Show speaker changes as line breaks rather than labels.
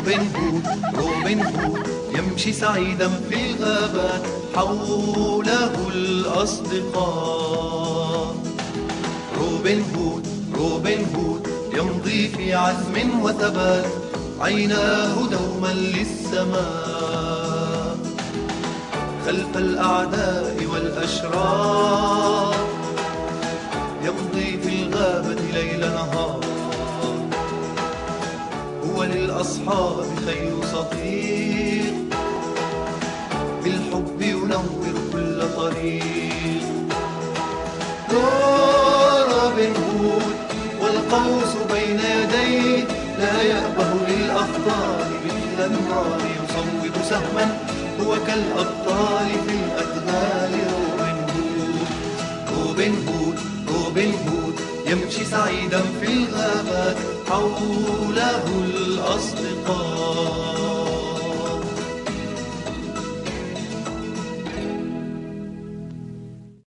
روبن هود يمشي سعيدا في الغابات، حوله الأصدقاء. روبن هود يمضي في عزم وثبات، عيناه دوما للسماء. خلف الأعداء والأشرار يمضي في الغابة ليل نهار، هو للأصحاب خير صديق، بالحب ينور كل طريق. روبن هود والقوس بين يديه، لا يأبه للأخطار مثل النار يصوب سهما، هو كالأبطال في الأدغال. روبن هود يمشي سعيدا في الغابات، حوله الأصدقاء.